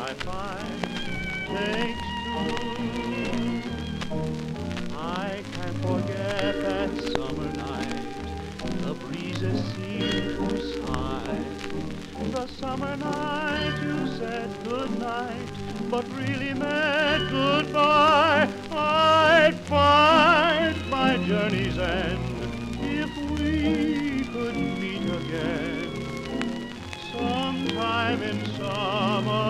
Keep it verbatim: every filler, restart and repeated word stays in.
I find takes two. I can't forget that summer night, the breezes seem to sigh. The summer night you said goodnight, but really meant goodbye. I'd find my journey's end if we could meet again sometime in summer.